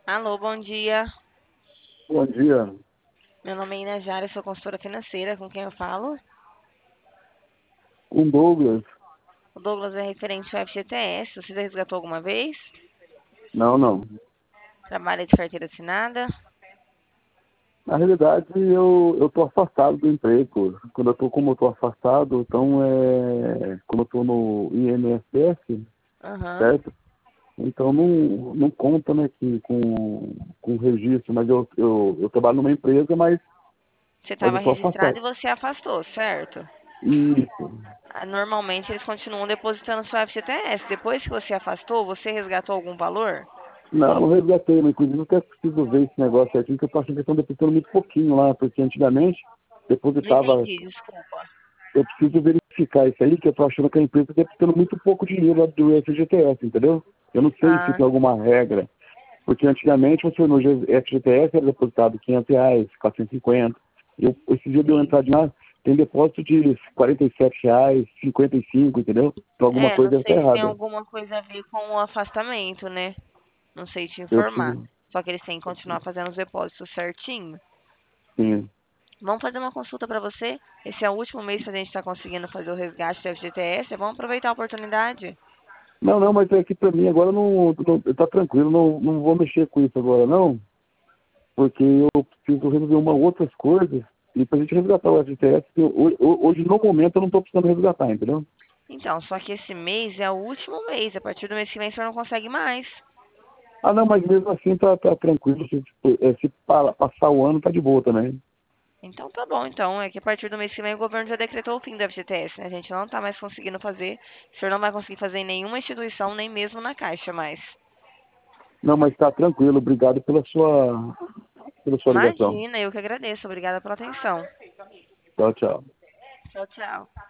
Alô, bom dia. Bom dia, Meu nome é Ina Jara, sou consultora financeira. Com quem eu falo? com Douglas. O Douglas é referente ao FGTS. Você já resgatou alguma vez? Não, não. Trabalha de carteira assinada? Na realidade, eu tô afastado do emprego. Como eu tô afastado, então quando eu tô no INSS, Aham. certo? Então não conta, né, com registro, mas eu trabalho numa empresa, Você mas eu estava tô registrado afastado. e você afastou, certo? Isso. Normalmente eles continuam depositando seu FGTS. Depois que você afastou, você resgatou algum valor? Não resgatei, mas inclusive eu até preciso ver esse negócio aqui, que eu tô achando que estão depositando muito pouquinho lá, porque antigamente Não depositava. entendi, desculpa. Eu preciso verificar isso aí, que eu estou achando que a empresa está depositando muito pouco dinheiro lá do FGTS, entendeu? Eu não sei se Ah, tem alguma regra, porque antigamente você no FGTS era depositado R$ 500, 450. Esse dia deu uma sim. entradinha lá, tem depósito de R$ 47, 55, entendeu? Então alguma Não coisa deve estar sei se tem errada. alguma coisa a ver com o afastamento, né? Não sei te Eu informar. preciso, Só que eles têm que continuar fazendo os depósitos certinho. sim. Vamos fazer uma consulta para você. Esse é o último mês que a gente está conseguindo fazer o resgate do FGTS. Vamos aproveitar a oportunidade. Não, não, mas é que para mim agora tá tranquilo, não vou mexer com isso agora não, porque eu preciso resolver outras coisas e para a gente resgatar o FGTS, hoje no momento eu não estou precisando resgatar, entendeu? Então, só que esse mês é o último mês. A partir do mês que vem você não consegue mais. Ah, não, mas mesmo assim tá tranquilo, se passar o ano tá de boa também. Então tá bom, então. É que a partir do mês que vem o governo já decretou o fim do FGTS, né? A gente não tá mais conseguindo fazer. O senhor não vai conseguir fazer em nenhuma instituição, nem mesmo na Caixa mais. Não, mas tá tranquilo, obrigado pela sua ligação. Imagina, eu que agradeço. Obrigada pela atenção. Tchau, tchau. Tchau, tchau.